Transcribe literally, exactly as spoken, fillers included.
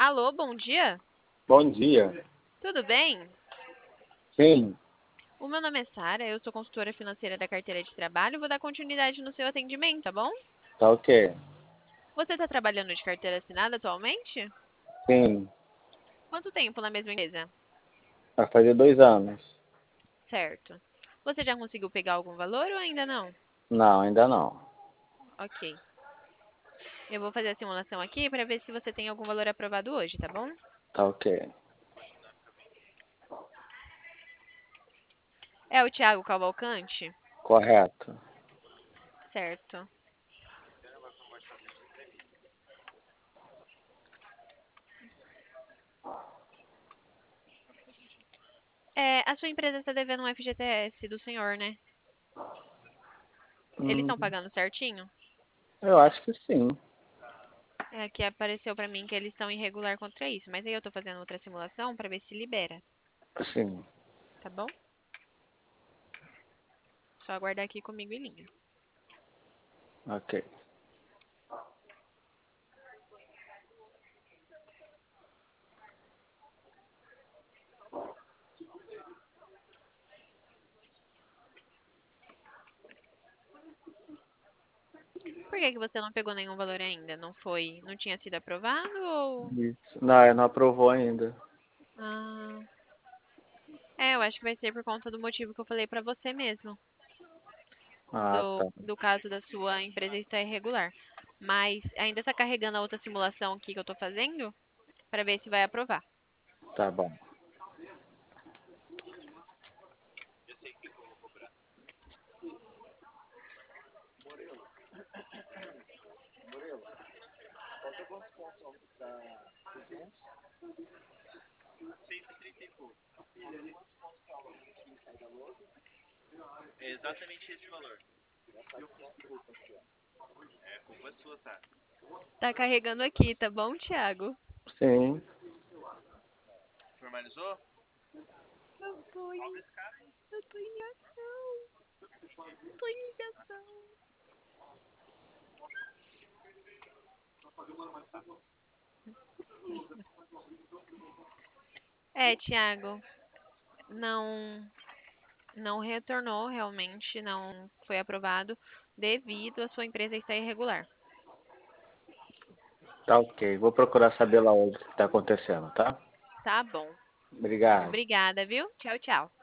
Alô, bom dia? Bom dia. Tudo bem? Sim, O meu nome é Sara, eu sou consultora financeira da carteira de trabalho. Vou dar continuidade no seu atendimento, tá bom? tá ok. Você está trabalhando de carteira assinada atualmente? Sim, Quanto tempo na mesma empresa? vai fazer dois anos. Certo. Você já conseguiu pegar algum valor ou ainda não? Não, ainda não. Ok. Eu vou fazer a simulação aqui para ver se você tem algum valor aprovado hoje, tá bom? Tá ok. É o Thiago Cavalcante? Correto. Certo. É, a sua empresa está devendo um F G T S do senhor, né? Eles Hum, estão pagando certinho? eu acho que sim. É que apareceu pra mim que eles estão irregular contra isso, mas aí eu tô fazendo outra simulação pra ver se libera, Sim. tá bom? Só aguardar aqui comigo em linha. Ok. Por que que você não pegou nenhum valor ainda? Não foi, não tinha sido aprovado ou... Isso. Não, não aprovou ainda. Ah, é, eu acho que vai ser por conta do motivo que eu falei pra você mesmo, Ah, do, tá. do caso da sua empresa estar irregular. Mas ainda tá carregando a outra simulação aqui que eu tô fazendo pra ver se vai aprovar. Tá bom. Tá carregando aqui, tá bom, Thiago? Sim. Eu tô em, eu tô em ligação, tô em ligação. É, Thiago, não, não retornou realmente, não foi aprovado devido à sua empresa estar irregular. Tá ok. Vou procurar saber lá o que tá acontecendo, tá? Tá bom. Obrigado. Obrigada, viu? Tchau, tchau.